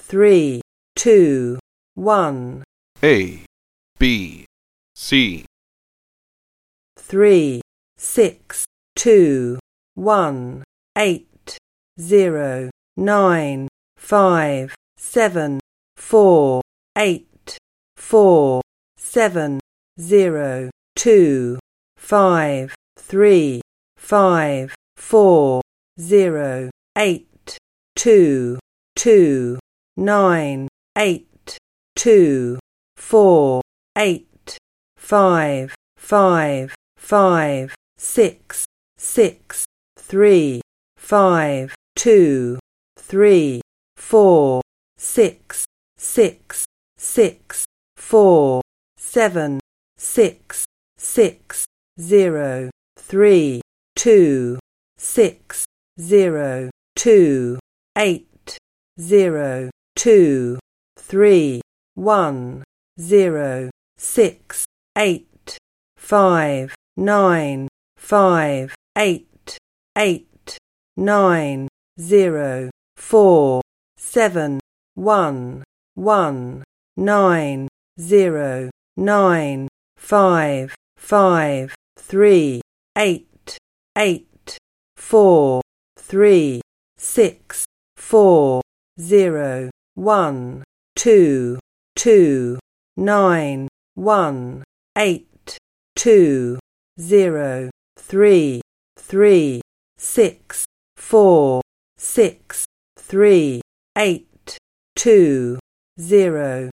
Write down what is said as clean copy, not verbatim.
3, 2, 1. A, B, C. 3, 6, 2, 1, 8, 0, 9, 5, 7, 4, 8, 4, 7, 0, 2, 5, 3, 5, 4, 0, 8, 2, 2, 9, 8, 2, 4, 8, 5, 5, 5, 6, 6, 3, 5, 2, 3, 4, 6, 6, 6, 4, 7, 6, 6, 0, 3, 2, 6, 0, 2, 8, 0, 2, 3, 1, 0, 6, 8, 5, 9, 5, 8, 8, 9, 0, 4, 7, 1, 1, 9, 0, 9, 5, 5, 3, 8, 8, 4, 3, 6, 4, 0, 1, 2, 2, 9, 1, 8, 2, 0, 3, 3, 6, 4, 6, 3, 8, 2, 0.